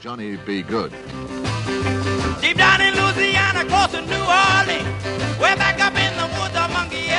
Johnny B. Good. Deep down in Louisiana, close to New Orleans, way back up in the woods of Monkey